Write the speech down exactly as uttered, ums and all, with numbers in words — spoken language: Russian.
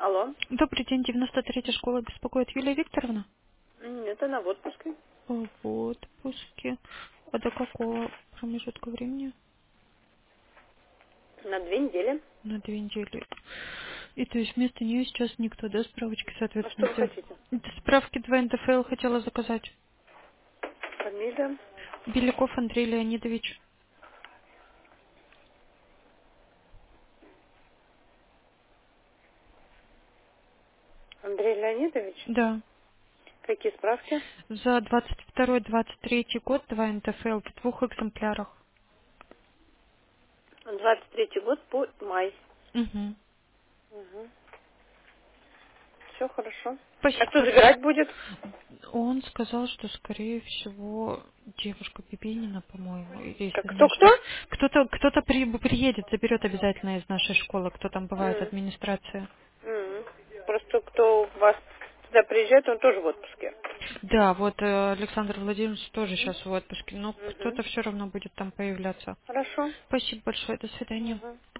Алло. Добрый день, девяносто третья школа беспокоит Юлия Викторовна. Нет, она в отпуске. О, в отпуске. А до какого промежутка времени? На две недели. На две недели. И то есть вместо нее сейчас никто, да, справочки, А что соответственно, вы сделал? хотите? Это справки два эн дэ эф эл хотела заказать. Фамилия? Беляков Андрей Леонидович. Андрей Леонидович. Да. Какие справки? За двадцать второй двадцать третий год два эн дэ эф эл в двух экземплярах. Двадцать третий год по май. Угу. Угу. Все хорошо. А Спасибо кто большое. забирать будет? Он сказал, что, скорее всего, девушка Бибинина, по-моему, или Как если не кто-кто? ошибаюсь. Кто-то кто-то при, приедет, заберет обязательно из нашей школы, кто там бывает, М, администрация. м. Просто кто у вас сюда приезжает, он тоже в отпуске. Да, вот э, Александр Владимирович тоже М, сейчас в отпуске, но мгм. кто-то все равно будет там появляться. Хорошо. Спасибо большое, до свидания. Мгм.